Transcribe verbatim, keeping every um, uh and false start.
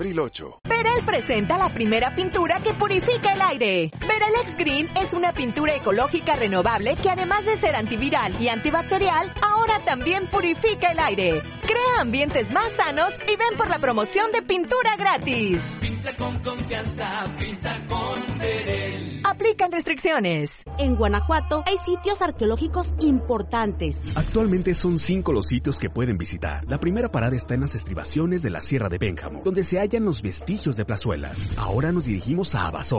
abril ocho. Verel presenta la primera pintura que purifica el aire. Verel X Green es una pintura ecológica renovable que además de ser antiviral y antibacterial, ahora también purifica el aire. Crea ambientes más sanos y ven por la promoción de pintura gratis. Pinta con confianza, pinta con Verel. Aplican restricciones. En Guanajuato hay sitios arqueológicos importantes. Actualmente son cinco los sitios que pueden visitar. La primera parada está en las estribaciones de la Sierra de Pénjamo, donde se hallan los vestigios de plazuelas. Ahora nos dirigimos a Abasolo.